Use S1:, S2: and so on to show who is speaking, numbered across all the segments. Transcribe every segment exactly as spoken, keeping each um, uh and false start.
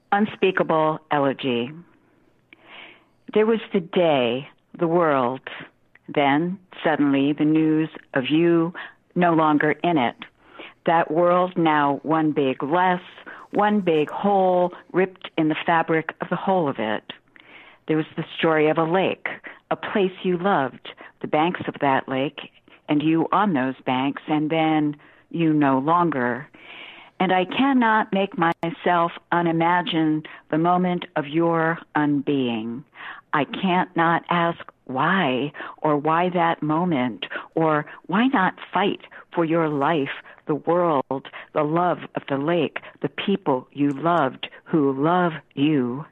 S1: Unspeakable Elegy. There was the day, the world, then suddenly the news of you no longer in it. That world now one big less, one big hole ripped in the fabric of the whole of it. There was the story of a lake, a place you loved, the banks of that lake, and you on those banks, and then you no longer. And I cannot make myself unimagine the moment of your unbeing. I can't not ask why, or why that moment, or why not fight for your life, the world, the love of the lake, the people you loved who love you.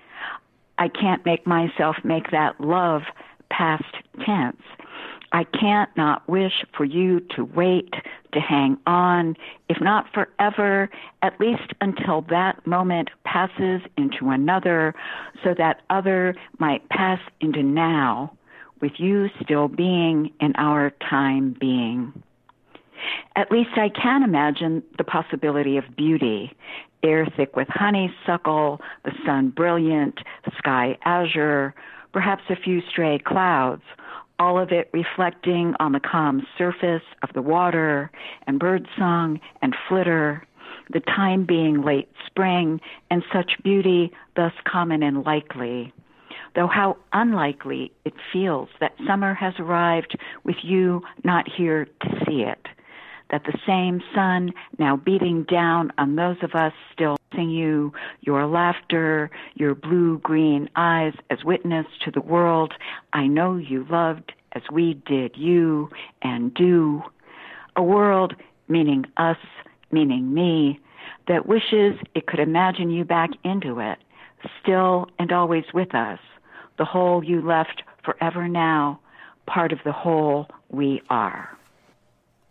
S1: I can't make myself make that love past tense. I can't not wish for you to wait, to hang on, if not forever, at least until that moment passes into another, so that other might pass into now, with you still being in our time being. At least I can imagine the possibility of beauty, air thick with honeysuckle, the sun brilliant, the sky azure, perhaps a few stray clouds, all of it reflecting on the calm surface of the water, and birdsong and flitter, the time being late spring, and such beauty thus common and likely. Though how unlikely it feels that summer has arrived with you not here to see it, that the same sun now beating down on those of us still missing you, your laughter, your blue-green eyes as witness to the world I know you loved as we did you and do. A world, meaning us, meaning me, that wishes it could imagine you back into it, still and always with us, the whole you left forever now, part of the whole we are.